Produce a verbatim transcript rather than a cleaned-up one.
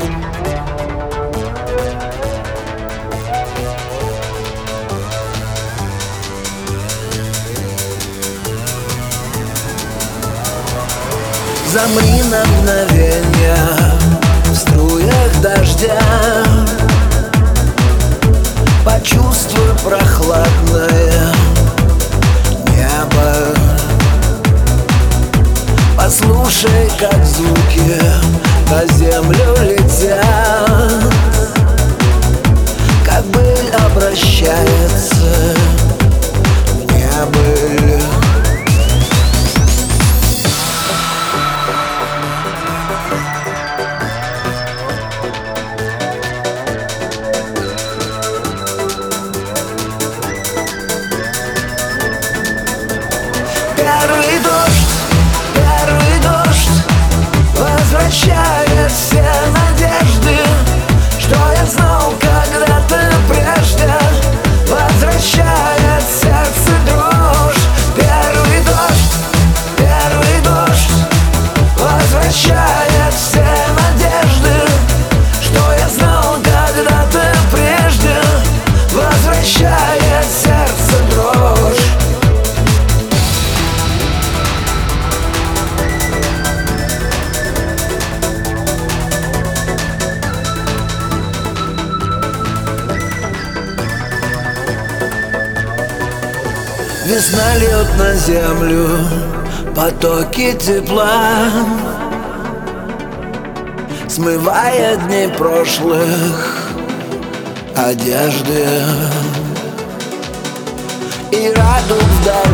Замри на мгновенье в струях дождя, почувствуй прохладное небо, послушай, как звуки на землю летят, как быль обращается в небыль. Первый дождь, первый дождь возвращает все надежды, что я знал когда-то прежде, возвращает сердце дрожь. Первый дождь, первый дождь возвращает все надежды, что я знал когда-то прежде, возвращает сердце дрожь. Весна льет на землю потоки тепла, смывая дни прошлых одежды, и радуг вдали